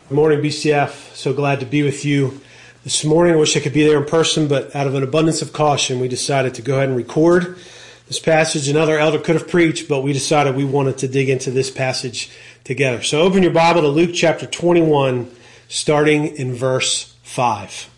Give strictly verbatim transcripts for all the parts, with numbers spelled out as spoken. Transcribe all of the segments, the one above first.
Good morning, B C F. So glad to be with you this morning. I wish I could be there in person, but out of an abundance of caution, we decided to go ahead and record this passage. Another elder could have preached, but we decided we wanted to dig into this passage together. So open your Bible to Luke chapter twenty-one, starting in verse five.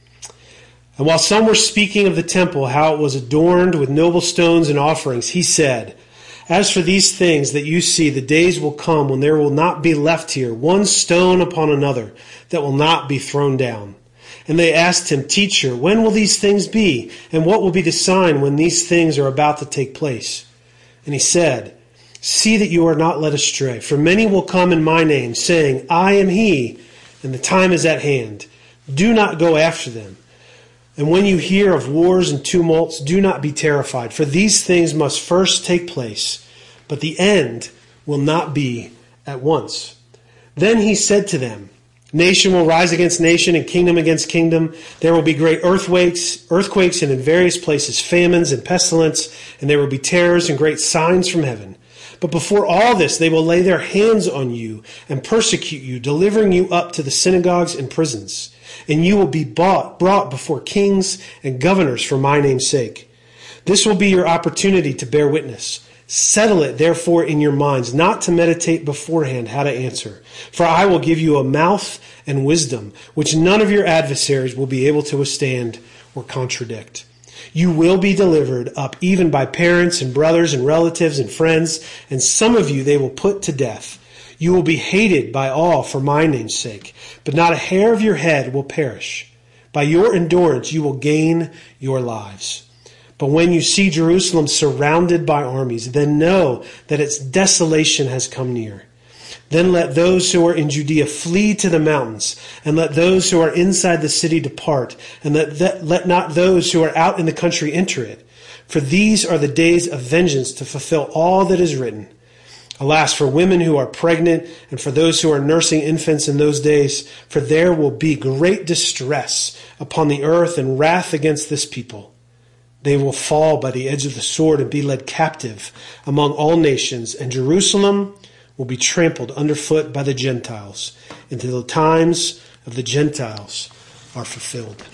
And while some were speaking of the temple, how it was adorned with noble stones and offerings, he said, "As for these things that you see, the days will come when there will not be left here one stone upon another that will not be thrown down." And they asked him, "Teacher, when will these things be? And what will be the sign when these things are about to take place?" And he said, "See that you are not led astray. For many will come in my name, saying, 'I am he,' and the time is at hand. Do not go after them. And when you hear of wars and tumults, do not be terrified, for these things must first take place, but the end will not be at once." Then he said to them, "Nation will rise against nation and kingdom against kingdom. There will be great earthquakes, earthquakes and in various places famines and pestilence, and there will be terrors and great signs from heaven. But before all this, they will lay their hands on you and persecute you, delivering you up to the synagogues and prisons. And you will be bought, brought before kings and governors for my name's sake. This will be your opportunity to bear witness. Settle it, therefore, in your minds, not to meditate beforehand how to answer. For I will give you a mouth and wisdom, which none of your adversaries will be able to withstand or contradict. You will be delivered up even by parents and brothers and relatives and friends, and some of you they will put to death. You will be hated by all for my name's sake, but not a hair of your head will perish. By your endurance you will gain your lives. But when you see Jerusalem surrounded by armies, then know that its desolation has come near. Then let those who are in Judea flee to the mountains, and let those who are inside the city depart, and let, that, let not those who are out in the country enter it. For these are the days of vengeance to fulfill all that is written. Alas, for women who are pregnant and for those who are nursing infants in those days, for there will be great distress upon the earth and wrath against this people. They will fall by the edge of the sword and be led captive among all nations, and Jerusalem will be trampled underfoot by the Gentiles until the times of the Gentiles are fulfilled."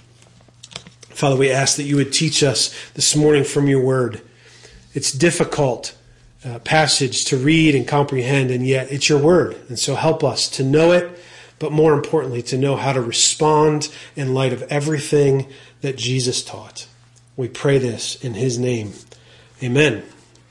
Father, we ask that you would teach us this morning from your word. It's difficult Uh, passage to read and comprehend, and yet it's your word. And so help us to know it, but more importantly, to know how to respond in light of everything that Jesus taught. We pray this in his name. Amen.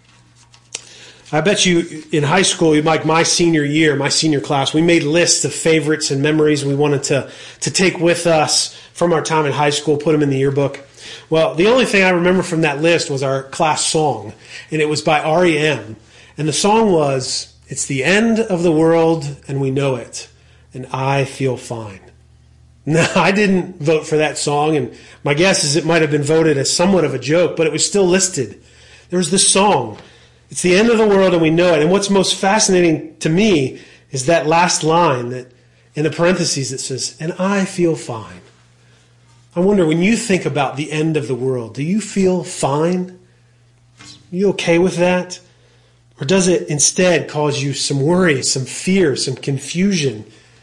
I bet you in high school, like my senior year, my senior class, we made lists of favorites and memories we wanted to, to take with us from our time in high school, put them in the yearbook. Well, the only thing I remember from that list was our class song, and it was by R E M. And the song was, "It's the end of the world, and we know it, and I feel fine." Now, I didn't vote for that song, and my guess is it might have been voted as somewhat of a joke, but it was still listed. There was this song, "It's the end of the world, and we know it." And what's most fascinating to me is that last line that in the parentheses that says, "and I feel fine." I wonder, when you think about the end of the world, do you feel fine? Are you okay with that? Or does it instead cause you some worry, some fear, some confusion?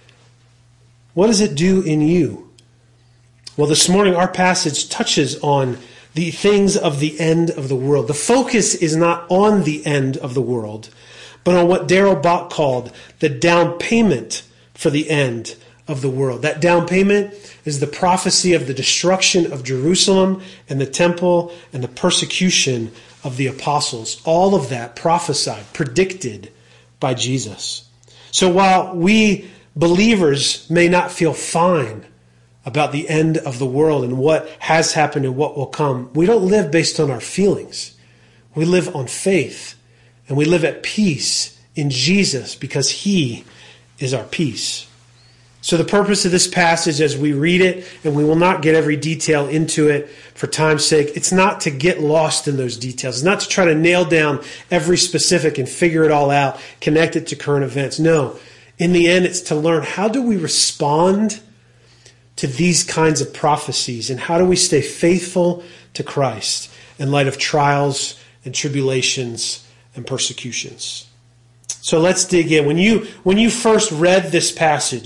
What does it do in you? Well, this morning our passage touches on the things of the end of the world. The focus is not on the end of the world, but on what Darrell Bock called the down payment for the end of the world. That down payment is the prophecy of the destruction of Jerusalem and the temple and the persecution of the apostles. All of that prophesied, predicted by Jesus. So while we believers may not feel fine about the end of the world and what has happened and what will come, we don't live based on our feelings. We live on faith, and we live at peace in Jesus because he is our peace. So the purpose of this passage as we read it, and we will not get every detail into it for time's sake, it's not to get lost in those details. It's not to try to nail down every specific and figure it all out, connect it to current events. No, in the end, it's to learn how do we respond to these kinds of prophecies, and how do we stay faithful to Christ in light of trials and tribulations and persecutions. So let's dig in. When you, when you first read this passage,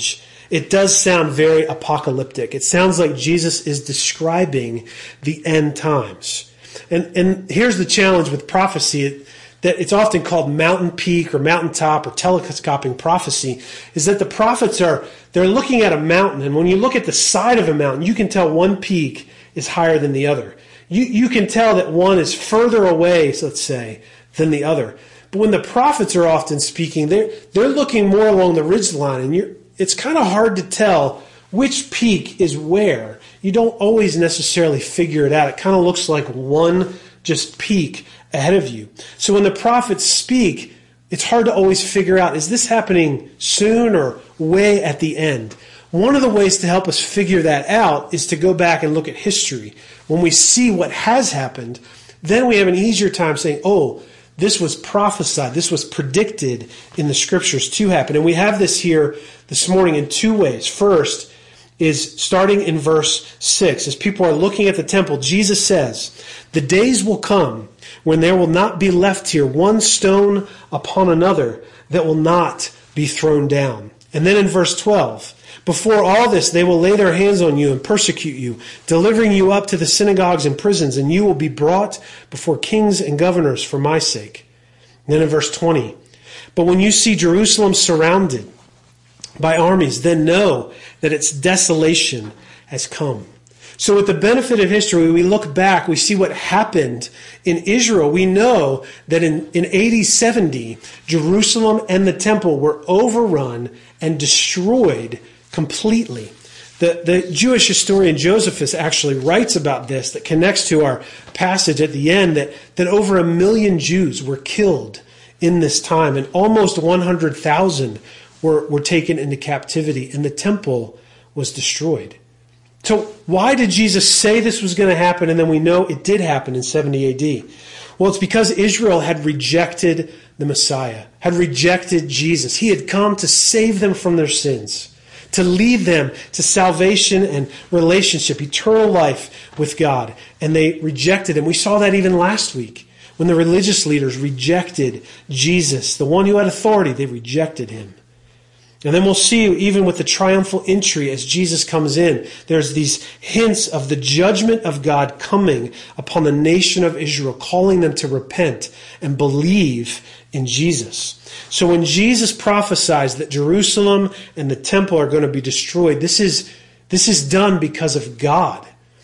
it does sound very apocalyptic. It sounds like Jesus is describing the end times. And, and here's the challenge with prophecy, it, that it's often called mountain peak or mountaintop or telescoping prophecy, is that the prophets are, they're looking at a mountain, and when you look at the side of a mountain, you can tell one peak is higher than the other. You, you can tell that one is further away, let's say, than the other. But when the prophets are often speaking, they're, they're looking more along the ridgeline, and you're, it's kind of hard to tell which peak is where. You don't always necessarily figure it out. It kind of looks like one just peak ahead of you. So when the prophets speak, it's hard to always figure out, is this happening soon or way at the end? One of the ways to help us figure that out is to go back and look at history. When we see what has happened, then we have an easier time saying, oh, this was prophesied, this was predicted in the scriptures to happen. And we have this here this morning in two ways. First is starting in verse six. As people are looking at the temple, Jesus says, the days will come when there will not be left here one stone upon another that will not be thrown down. And then in verse twelve, before all this, they will lay their hands on you and persecute you, delivering you up to the synagogues and prisons, and you will be brought before kings and governors for my sake. And then in verse twenty, but when you see Jerusalem surrounded by armies, then know that its desolation has come. So with the benefit of history, we look back, we see what happened in Israel. We know that in, in A D seventy, Jerusalem and the temple were overrun and destroyed completely. The, the Jewish historian Josephus actually writes about this that connects to our passage at the end, that, that over a million Jews were killed in this time, and almost one hundred thousand were, were taken into captivity, and the temple was destroyed. So why did Jesus say this was going to happen, and then we know it did happen in seventy A D? Well, it's because Israel had rejected the Messiah, had rejected Jesus. He had come to save them from their sins, to lead them to salvation and relationship, eternal life with God. And they rejected him. We saw that even last week when the religious leaders rejected Jesus, the one who had authority. They rejected him. And then we'll see, even with the triumphal entry as Jesus comes in, there's these hints of the judgment of God coming upon the nation of Israel, calling them to repent and believe in Jesus. So when Jesus prophesies that Jerusalem and the temple are going to be destroyed, this is, this is done because of God.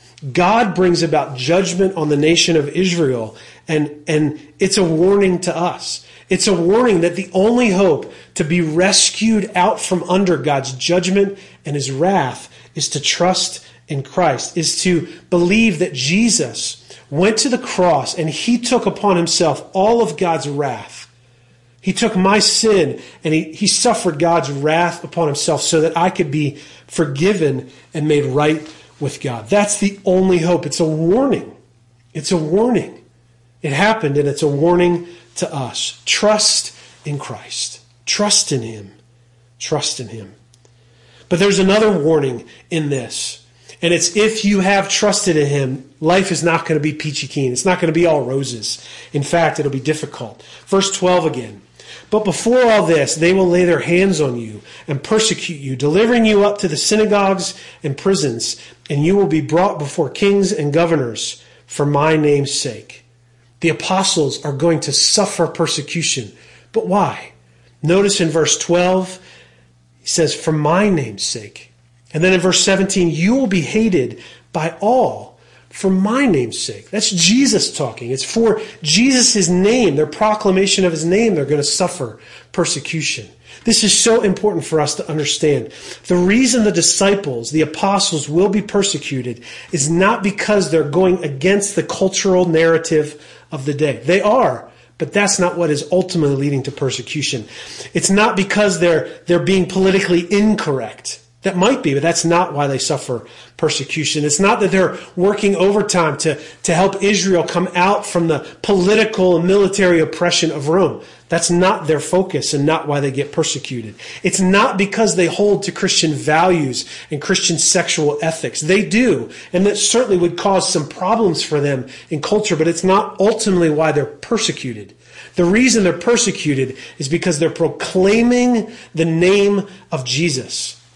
God brings about judgment on the nation of Israel, and, and it's a warning to us. It's a warning that the only hope to be rescued out from under God's judgment and his wrath is to trust in Christ, is to believe that Jesus went to the cross and he took upon himself all of God's wrath. He took my sin and he, he suffered God's wrath upon himself so that I could be forgiven and made right with God. That's the only hope. It's a warning. It's a warning. It happened, and it's a warning to us. Trust in Christ. Trust in him. Trust in him. But there's another warning in this. And it's, if you have trusted in him, life is not going to be peachy keen. It's not going to be all roses. In fact, it'll be difficult. Verse twelve again. But before all this, they will lay their hands on you and persecute you, delivering you up to the synagogues and prisons, and you will be brought before kings and governors for my name's sake. The apostles are going to suffer persecution. But why? Notice in verse twelve, he says, for my name's sake. And then in verse seventeen, you will be hated by all for my name's sake. That's Jesus talking. It's for Jesus' name, their proclamation of his name, they're going to suffer persecution. This is so important for us to understand. The reason the disciples, the apostles, will be persecuted is not because they're going against the cultural narrative of the day. They are, but that's not what is ultimately leading to persecution. It's not because they're, they're being politically incorrect. That might be, but that's not why they suffer persecution. It's not that they're working overtime to, to help Israel come out from the political and military oppression of Rome. That's not their focus and not why they get persecuted. It's not because they hold to Christian values and Christian sexual ethics. They do, and that certainly would cause some problems for them in culture, but it's not ultimately why they're persecuted. The reason they're persecuted is because they're proclaiming the name of Jesus.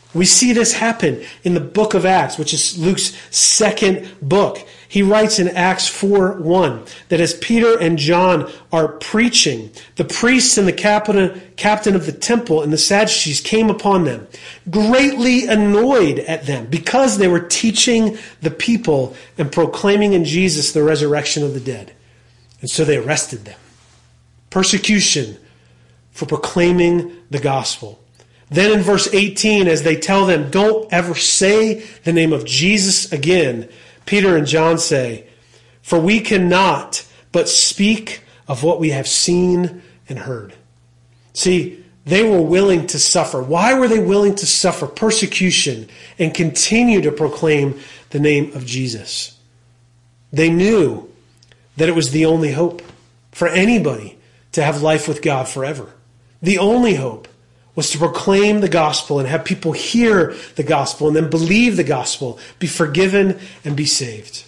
We see this happen in the book of Acts, which is Luke's second book. He writes in Acts four one that as Peter and John are preaching, the priests and the captain, captain of the temple and the Sadducees came upon them, greatly annoyed at them because they were teaching the people and proclaiming in Jesus the resurrection of the dead. And so they arrested them. Persecution for proclaiming the gospel. Then in verse eighteen, as they tell them, don't ever say the name of Jesus again, Peter and John say, for we cannot but speak of what we have seen and heard. See, they were willing to suffer. Why were they willing to suffer persecution and continue to proclaim the name of Jesus? They knew that it was the only hope for anybody to have life with God forever. The only hope was to proclaim the gospel and have people hear the gospel and then believe the gospel, be forgiven, and be saved.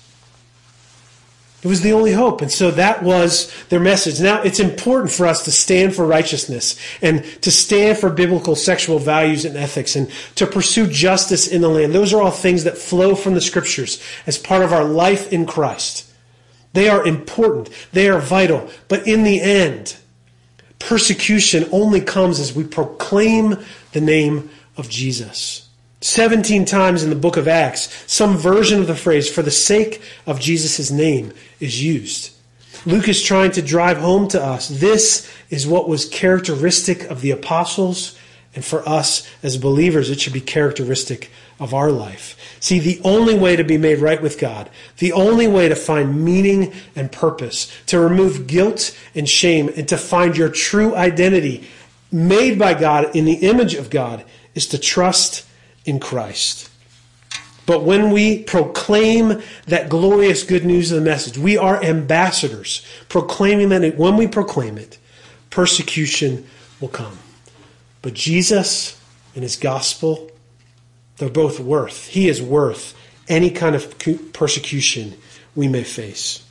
It was the only hope. And so that was their message. Now, it's important for us to stand for righteousness and to stand for biblical sexual values and ethics and to pursue justice in the land. Those are all things that flow from the scriptures as part of our life in Christ. They are important. They are vital. But in the end, persecution only comes as we proclaim the name of Jesus. Seventeen times in the book of Acts, some version of the phrase, for the sake of Jesus' name, is used. Luke is trying to drive home to us, this is what was characteristic of the apostles, and for us as believers, it should be characteristic of our life. See, the only way to be made right with God, the only way to find meaning and purpose, to remove guilt and shame, and to find your true identity made by God in the image of God, is to trust in Christ. But when we proclaim that glorious good news of the message, we are ambassadors, proclaiming that when we proclaim it, persecution will come. But Jesus and his gospel, they're both worth, he is worth any kind of persecution we may face.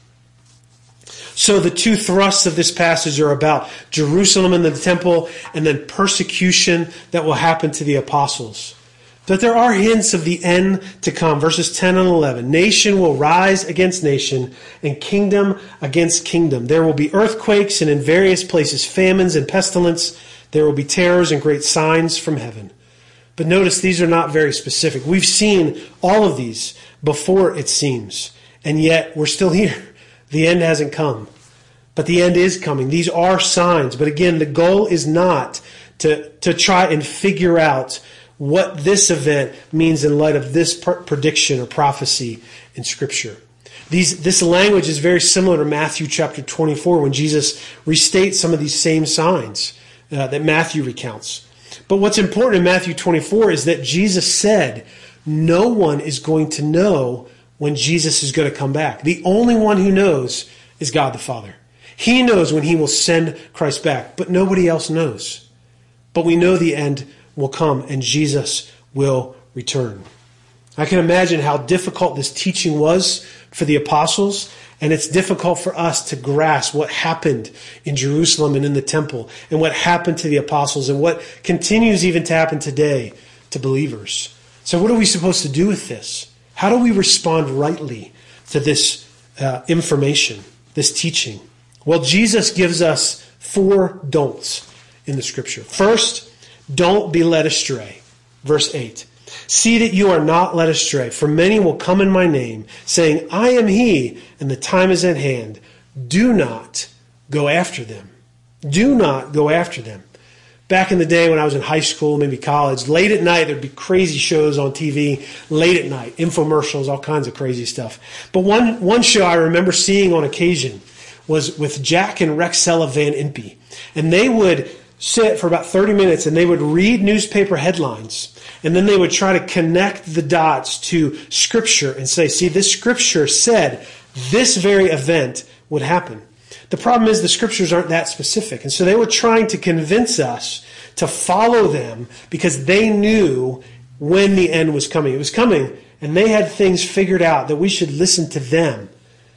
So the two thrusts of this passage are about Jerusalem and the temple, and then persecution that will happen to the apostles. But there are hints of the end to come. Verses ten and eleven. Nation will rise against nation, and kingdom against kingdom. There will be earthquakes, and in various places famines and pestilence. There will be terrors and great signs from heaven. But notice these are not very specific. We've seen all of these before, it seems. And yet we're still here. The end hasn't come. But the end is coming. These are signs. But again, the goal is not to, to try and figure out what this event means in light of this prediction or prophecy in Scripture. These, this language is very similar to Matthew chapter twenty-four when Jesus restates some of these same signs uh, that Matthew recounts. But what's important in Matthew twenty-four is that Jesus said no one is going to know when Jesus is going to come back. The only one who knows is God the Father. He knows when he will send Christ back, but nobody else knows. But we know the end will come and Jesus will return. I can imagine how difficult this teaching was for the apostles, and it's difficult for us to grasp what happened in Jerusalem and in the temple, and what happened to the apostles, and what continues even to happen today to believers. So what are we supposed to do with this? How do we respond rightly to this uh, information, this teaching? Well, Jesus gives us four don'ts in the Scripture. First, don't be led astray. Verse eight. See that you are not led astray, for many will come in my name, saying, I am he, and the time is at hand. Do not go after them. Do not go after them. Back in the day when I was in high school, maybe college, late at night, there'd be crazy shows on T V, late at night, infomercials, all kinds of crazy stuff. But one, one show I remember seeing on occasion was with Jack and Rexella Van Impe. And they would sit for about thirty minutes and they would read newspaper headlines. And then they would try to connect the dots to Scripture and say, see, this Scripture said this very event would happen. The problem is the Scriptures aren't that specific. And so they were trying to convince us to follow them because they knew when the end was coming. It was coming, and they had things figured out that we should listen to them.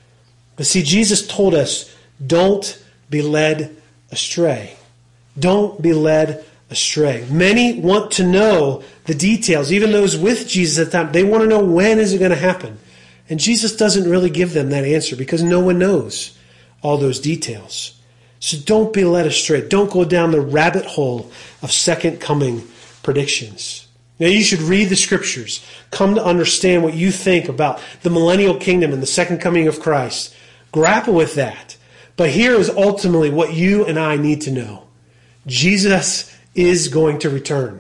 But see, Jesus told us, don't be led astray. Don't be led astray. Many want to know the details. Even those with Jesus at the time, they want to know, when is it going to happen? And Jesus doesn't really give them that answer because no one knows all those details. So don't be led astray. Don't go down the rabbit hole of second coming predictions. Now, you should read the scriptures, come to understand what you think about the millennial kingdom and the second coming of Christ. Grapple with that. But here is ultimately what you and I need to know. Jesus is going to return.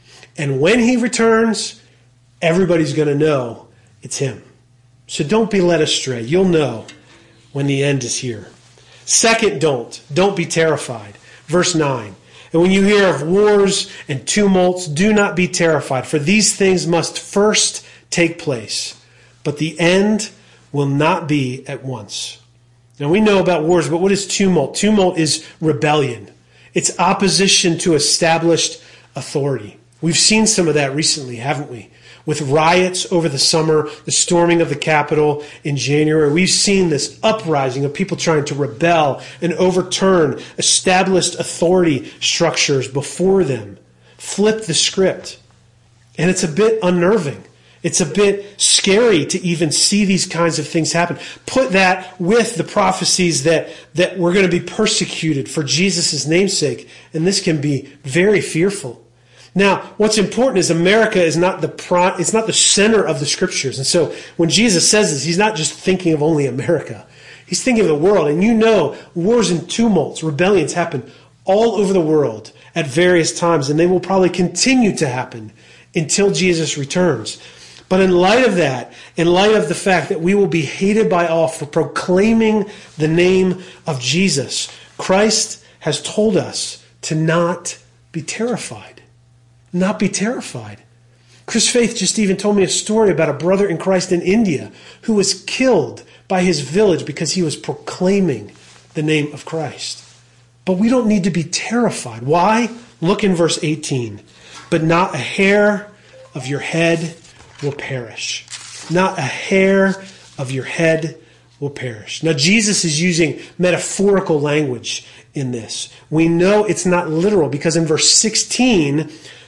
And when he returns, everybody's going to know it's him. So don't be led astray. You'll know when the end is here. Second, don't. Don't be terrified. Verse nine. And when you hear of wars and tumults, do not be terrified, for these things must first take place, but the end will not be at once. Now, we know about wars, but what is tumult? Tumult is rebellion. It's opposition to established authority. We've seen some of that recently, haven't we? With riots over the summer, the storming of the Capitol in January. We've seen this uprising of people trying to rebel and overturn established authority structures before them. Flip the script. And it's a bit unnerving. It's a bit scary to even see these kinds of things happen. Put that with the prophecies that, that we're going to be persecuted for Jesus' namesake, and this can be very fearful. Now, what's important is America is not the pro, it's not the center of the scriptures. And so when Jesus says this, he's not just thinking of only America. He's thinking of the world. And you know, wars and tumults, rebellions happen all over the world at various times, and they will probably continue to happen until Jesus returns. But in light of that, in light of the fact that we will be hated by all for proclaiming the name of Jesus, Christ has told us to not be terrified. Not be terrified. Chris Faith just even told me a story about a brother in Christ in India who was killed by his village because he was proclaiming the name of Christ. But we don't need to be terrified. Why? Look in verse eighteen. But not a hair of your head will perish. Not a hair of your head will perish. Now, Jesus is using metaphorical language in this. We know it's not literal because in verse sixteen,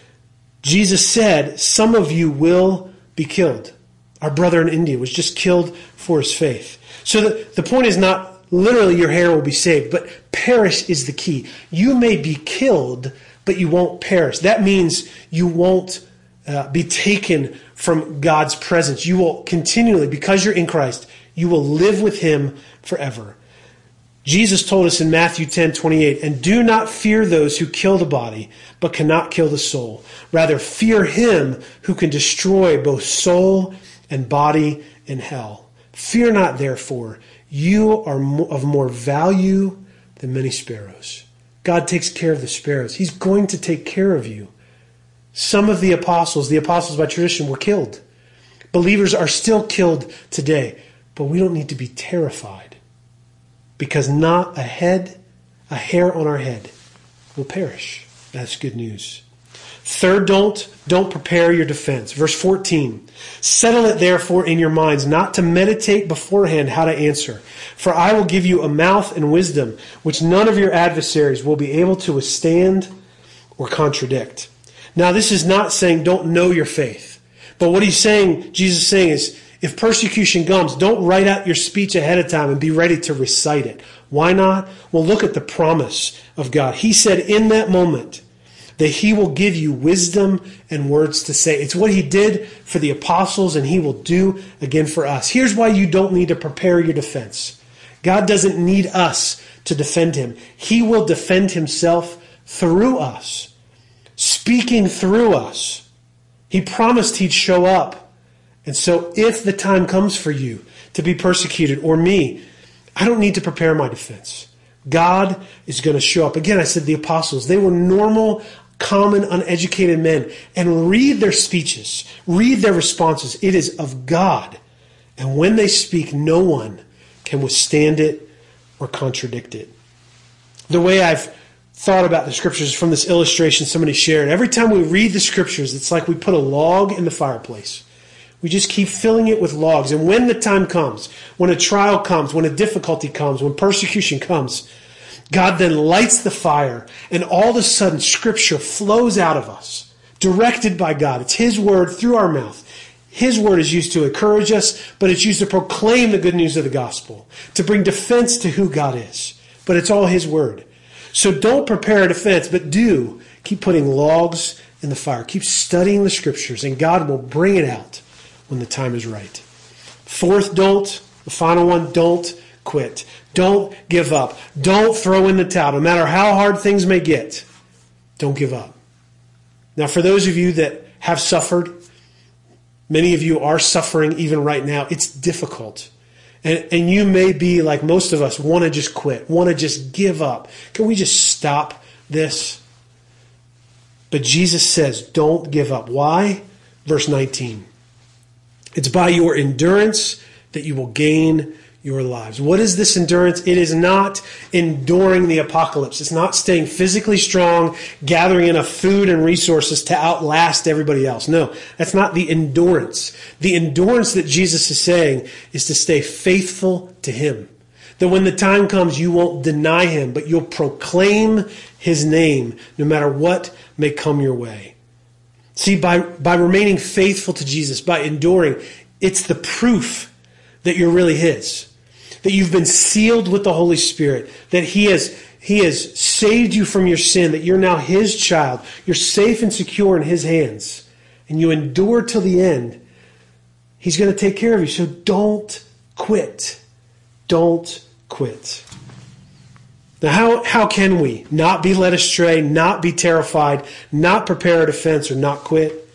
Jesus said, some of you will be killed. Our brother in India was just killed for his faith. So the, the point is not literally your hair will be saved, but perish is the key. You may be killed, but you won't perish. That means you won't uh, be taken from God's presence. You will continually, because you're in Christ, you will live with him forever. Jesus told us in Matthew ten twenty-eight, and do not fear those who kill the body, but cannot kill the soul. Rather, fear him who can destroy both soul and body in hell. Fear not, therefore. You are of more value than many sparrows. God takes care of the sparrows. He's going to take care of you. Some of the apostles, the apostles by tradition, were killed. Believers are still killed today, but we don't need to be terrified. Because not a head, a hair on our head will perish. That's good news. Third, don't, don't prepare your defense. Verse fourteen, settle it therefore in your minds not to meditate beforehand how to answer. For I will give you a mouth and wisdom which none of your adversaries will be able to withstand or contradict. Now this is not saying don't know your faith. But what he's saying, Jesus is saying is, if persecution comes, don't write out your speech ahead of time and be ready to recite it. Why not? Well, look at the promise of God. He said in that moment that he will give you wisdom and words to say. It's what he did for the apostles, and he will do again for us. Here's why you don't need to prepare your defense. God doesn't need us to defend him. He will defend himself through us, speaking through us. He promised he'd show up. And so if the time comes for you to be persecuted, or me, I don't need to prepare my defense. God is going to show up. Again, I said the apostles, they were normal, common, uneducated men. And read their speeches. Read their responses. It is of God. And when they speak, no one can withstand it or contradict it. The way I've thought about the scriptures is from this illustration somebody shared. Every time we read the scriptures, it's like we put a log in the fireplace. We just keep filling it with logs. And when the time comes, when a trial comes, when a difficulty comes, when persecution comes, God then lights the fire, and all of a sudden Scripture flows out of us, directed by God. It's His word through our mouth. His word is used to encourage us, but it's used to proclaim the good news of the gospel, to bring defense to who God is. But it's all His word. So don't prepare a defense, but do keep putting logs in the fire. Keep studying the Scriptures, and God will bring it out when the time is right. Fourth don't, the final one, don't quit. Don't give up. Don't throw in the towel. No matter how hard things may get, don't give up. Now, for those of you that have suffered, many of you are suffering even right now. It's difficult. And, and you may be, like most of us, want to just quit, want to just give up. Can we just stop this? But Jesus says, don't give up. Why? Verse nineteen. It's by your endurance that you will gain your lives. What is this endurance? It is not enduring the apocalypse. It's not staying physically strong, gathering enough food and resources to outlast everybody else. No, that's not the endurance. The endurance that Jesus is saying is to stay faithful to Him. That when the time comes, you won't deny Him, but you'll proclaim His name no matter what may come your way. See, by, by remaining faithful to Jesus, by enduring, it's the proof that you're really His. That you've been sealed with the Holy Spirit. That He has, He has saved you from your sin. That you're now His child. You're safe and secure in His hands. And you endure till the end. He's going to take care of you. So don't quit. Don't quit. Now, how, how can we not be led astray, not be terrified, not prepare a defense, or not quit?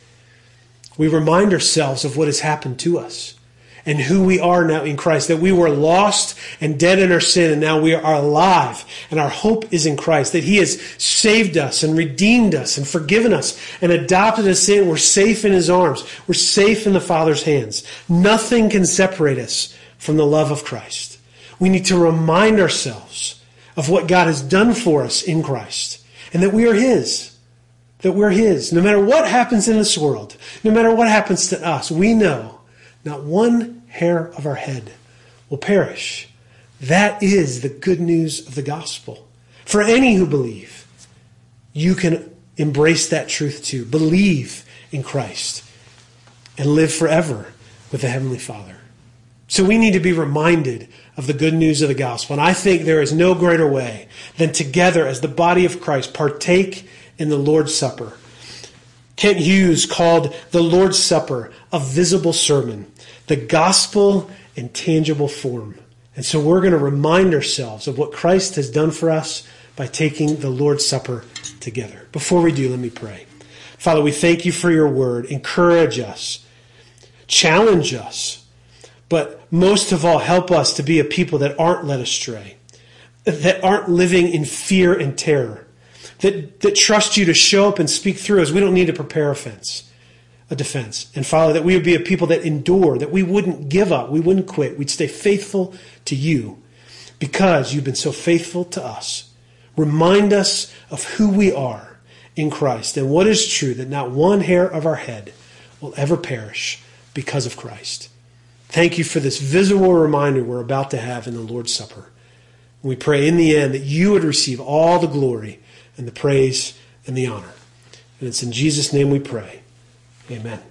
We remind ourselves of what has happened to us and who we are now in Christ, that we were lost and dead in our sin, and now we are alive, and our hope is in Christ, that He has saved us and redeemed us and forgiven us and adopted us in. We're safe in His arms. We're safe in the Father's hands. Nothing can separate us from the love of Christ. We need to remind ourselves of what God has done for us in Christ, and that we are His, that we're His. No matter what happens in this world, no matter what happens to us, we know not one hair of our head will perish. That is the good news of the gospel. For any who believe, you can embrace that truth too. Believe in Christ and live forever with the Heavenly Father. So we need to be reminded of the good news of the gospel. And I think there is no greater way than together as the body of Christ partake in the Lord's Supper. Kent Hughes called the Lord's Supper a visible sermon, the gospel in tangible form. And so we're going to remind ourselves of what Christ has done for us by taking the Lord's Supper together. Before we do, let me pray. Father, we thank You for Your word. Encourage us, challenge us, but most of all, help us to be a people that aren't led astray, that aren't living in fear and terror, that, that trust You to show up and speak through us. We don't need to prepare a fence, a defense. And Father, that we would be a people that endure, that we wouldn't give up, we wouldn't quit. We'd stay faithful to You because You've been so faithful to us. Remind us of who we are in Christ and what is true, that not one hair of our head will ever perish because of Christ. Thank You for this visible reminder we're about to have in the Lord's Supper. We pray in the end that You would receive all the glory and the praise and the honor. And it's in Jesus' name we pray. Amen.